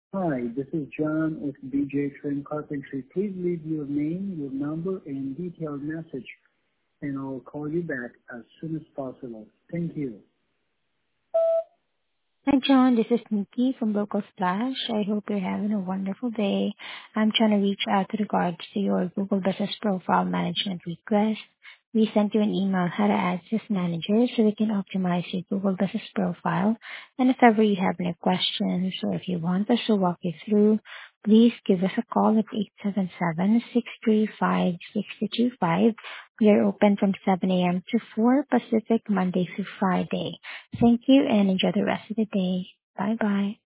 Hi, this is John with BJ Trim Carpentry. Please leave your name, your number, and detailed message, and I'll call you back as soon as possible. Thank you. Hi, John. This is Nikki from Local Splash. I hope you're having a wonderful day. I'm trying to reach out with regards to your Google Business Profile Management request. We sent you an email how to add this manager so we can optimize your Google Business Profile. And if ever you have any questions or if you want us to walk you through, please give us a call at 877-635-6225. We are open from 7 a.m. to 4 Pacific, Monday through Friday. Thank you and enjoy the rest of the day. Bye bye.